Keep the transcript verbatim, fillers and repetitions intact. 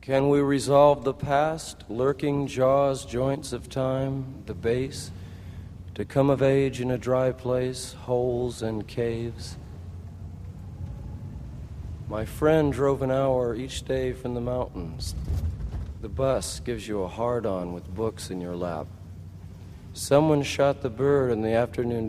Can we resolve the past, lurking jaws, joints of time, the base, to come of age in a dry place, holes and caves? My friend drove an hour each day from the mountains. The bus gives you a hard-on with books in your lap. Someone shot the bird in the afternoon